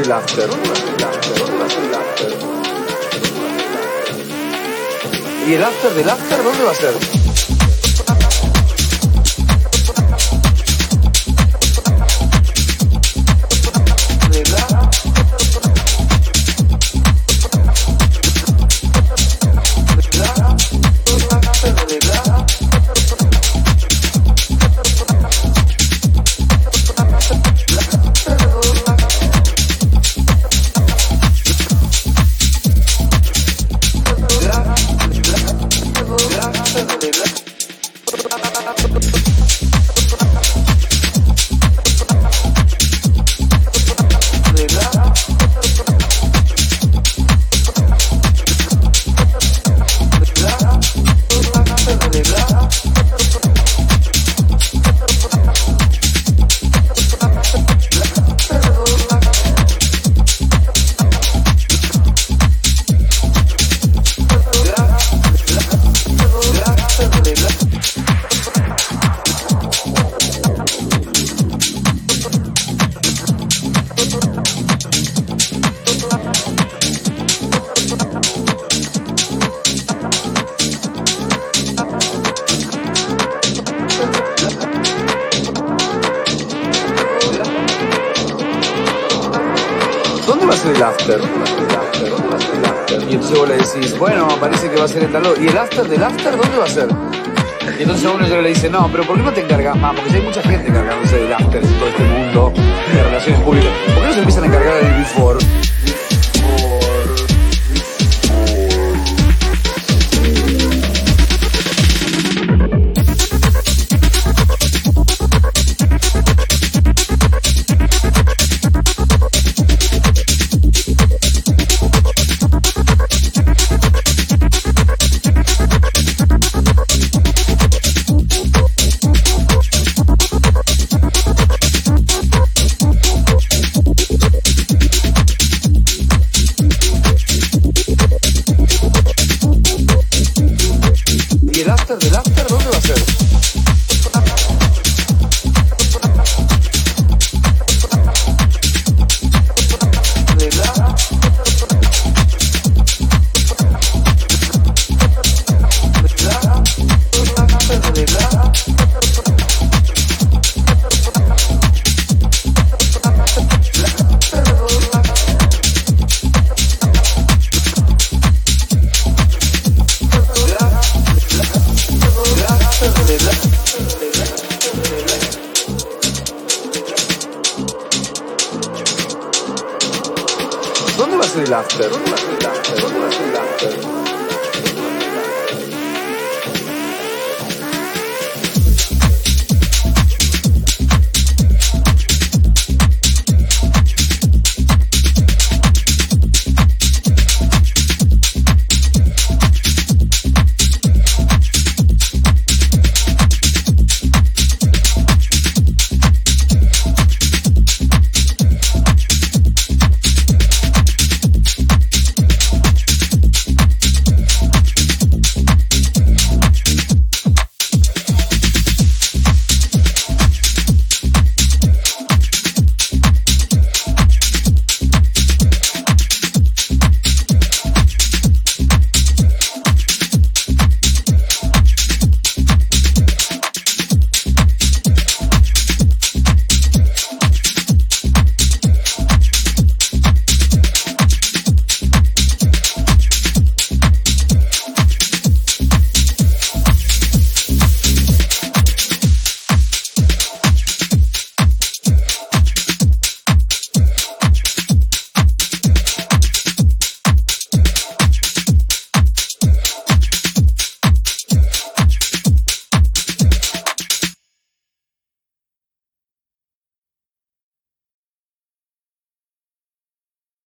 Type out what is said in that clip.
el after? ¿Y el after del after dónde va a ser? ¿Dónde va a ser el after? Y entonces vos le decís, bueno, parece que va a ser en tal lado. ¿Y el after del after dónde va a ser? Y entonces a uno yo le dice, no, pero ¿por qué no te encargas más? Porque si hay mucha gente encargándose del after en todo este mundo de relaciones públicas, ¿por qué no se empiezan a encargar del before? ¿Y el after del after dónde va a ser? ¿Dónde va a ser el after?